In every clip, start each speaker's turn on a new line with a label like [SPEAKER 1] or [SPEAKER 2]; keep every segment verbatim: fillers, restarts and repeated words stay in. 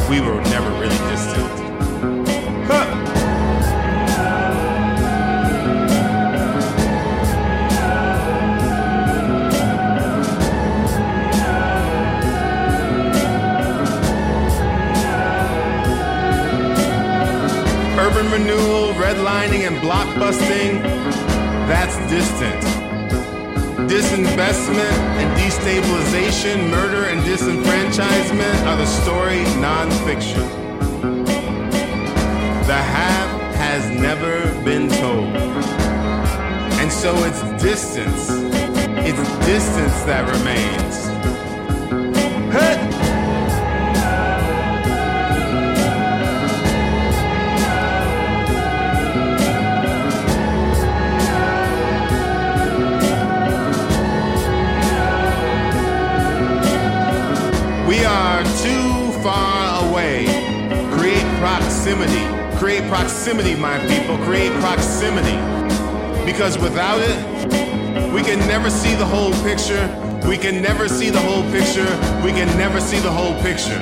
[SPEAKER 1] we were never really distant. Huh. Urban renewal, redlining, and blockbusting, that's distant. Disinvestment and destabilization, murder and disenfranchisement are the story nonfiction. The half has never been told. And so it's distance, it's distance that remains. Hey! We are too far away. Create proximity. Create proximity, my people. Create proximity. Because without it, we can never see the whole picture. We can never see the whole picture. We can never see the whole picture.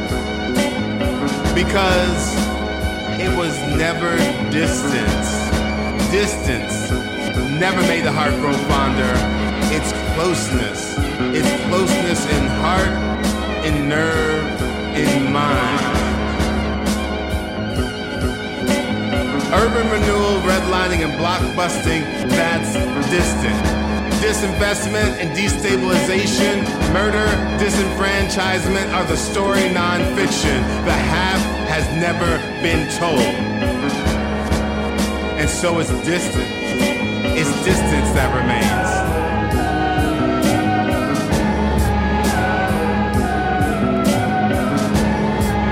[SPEAKER 1] Because it was never distance. Distance never made the heart grow fonder. It's closeness. It's closeness in heart, in nerve, in mind. Urban renewal, redlining, and blockbusting, that's distant. Disinvestment and destabilization, murder, disenfranchisement are the story nonfiction. The half has never been told. And so it's distant. It's distance that remains.